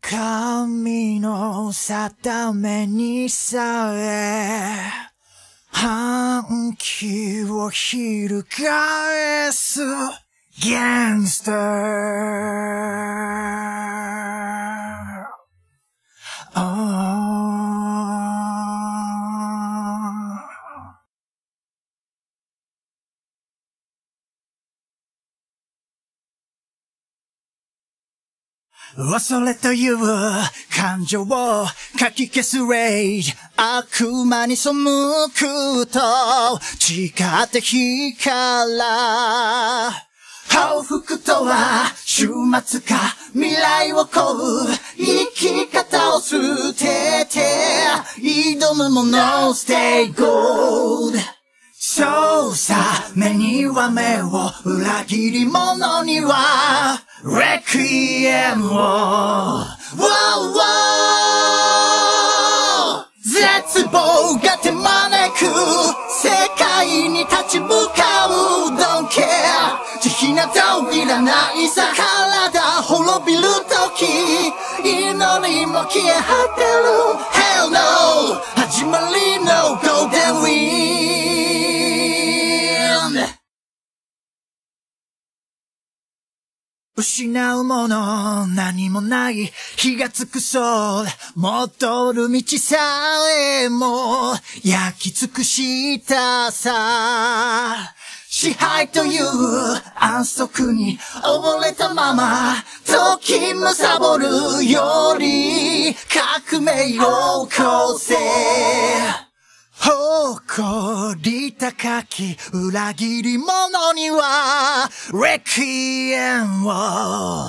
神の定めにさえ反旗を翻すギャングスター。恐れという感情をかき消すレイジ、悪魔に背くと誓って光ら報復とは終末か未来を乞う生き方を捨てて挑むもの Stay Gold。そうさ、目には目を裏切り者にはレクイエムを絶望が手招く世界に立ち向かう Don't care 慈悲などいらないさ体滅びる時祈りも消え果てる Hell no 始まりの Golden Wind。失うもの何もない火がつくそう戻る道さえも焼き尽くしたさ支配という安息に溺れたまま時むさぼるより革命を起こせ誇り高き裏切り者にはレクイエムを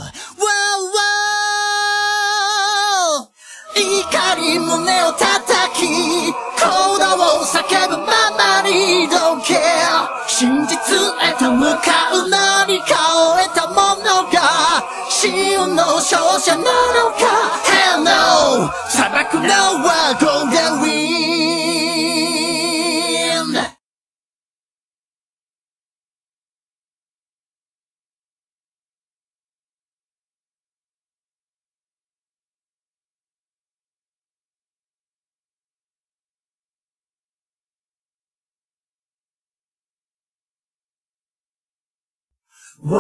怒り胸を叩きコードを叫ぶままに Don't care 真実へと向かう何かを得た者が死の勝者なのか Hell no 裁くのは Golden Wind。Whoa,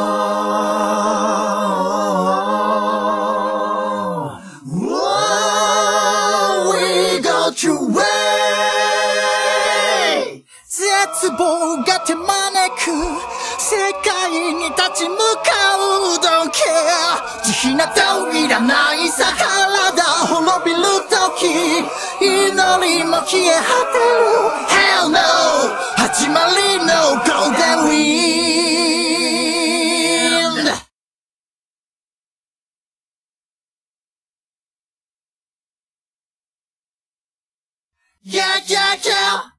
whoa, we go through way 絶望が手招く世界に立ち向かう Don't care 慈悲などいらないさ体滅びる時祈りも消え果てる Hell no 始まりの Golden Wind。Yeah, yeah, yeah.